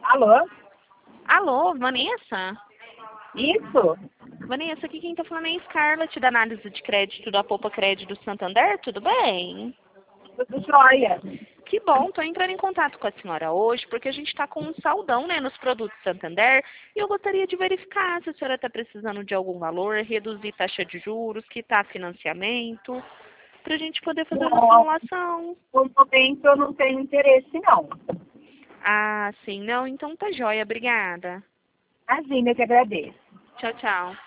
Alô? Alô, Vanessa? Isso? Vanessa, aqui quem tá falando é a Scarlett, da análise de crédito da Poupa Crédito do Santander, tudo bem? Tudo jóia. Que bom, tô entrando em contato com a senhora hoje, porque a gente tá com um saldão, né, nos produtos Santander, e eu gostaria de verificar se a senhora tá precisando de algum valor, reduzir taxa de juros, quitar financiamento, pra gente poder fazer uma Não, simulação. no momento eu não tenho interesse, não. Ah, sim, não, então tá jóia, obrigada. Imagina, eu que agradeço. Tchau, tchau.